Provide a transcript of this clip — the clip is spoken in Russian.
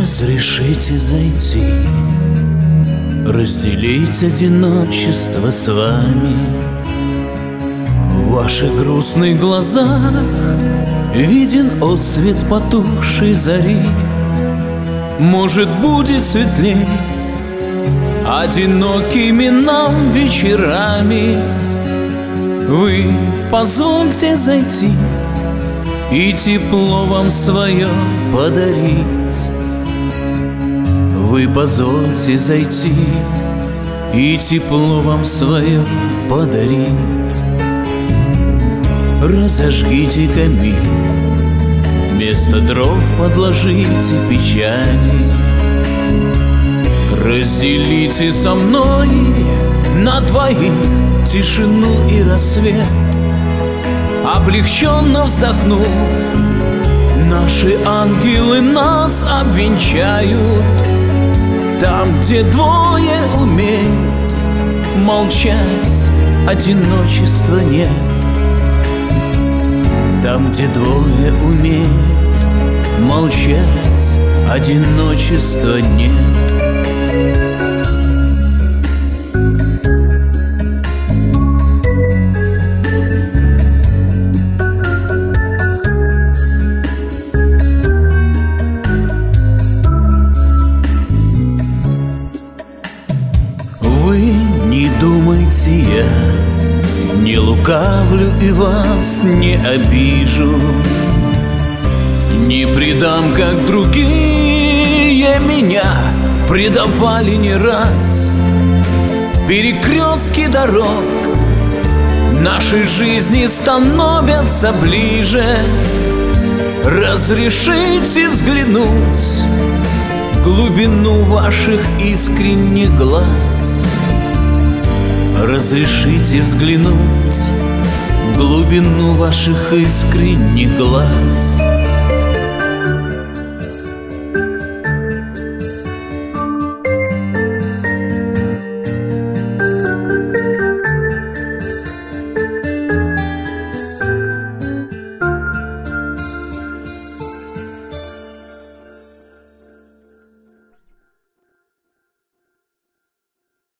Разрешите зайти, разделить одиночество с вами. В ваших грустных глазах виден отсвет потухшей зари. Может, будет светлей одинокими нам вечерами. Вы позвольте зайти и тепло вам свое подарить. Вы позвольте зайти и тепло вам свое подарить. Разожгите камин, вместо дров подложите печали. Разделите со мной на двоих тишину и рассвет. Облегченно вздохнув, наши ангелы нас обвенчают. Там, где двое умеют молчать, одиночества нет. Там, где двое умеют молчать, одиночества нет. Вы не думайте, я не лукавлю и вас не обижу. Не предам, как другие меня предавали не раз. Перекрестки дорог нашей жизни становятся ближе. Разрешите взглянуть в глубину ваших искренних глаз. Разрешите взглянуть в глубину ваших искренних глаз.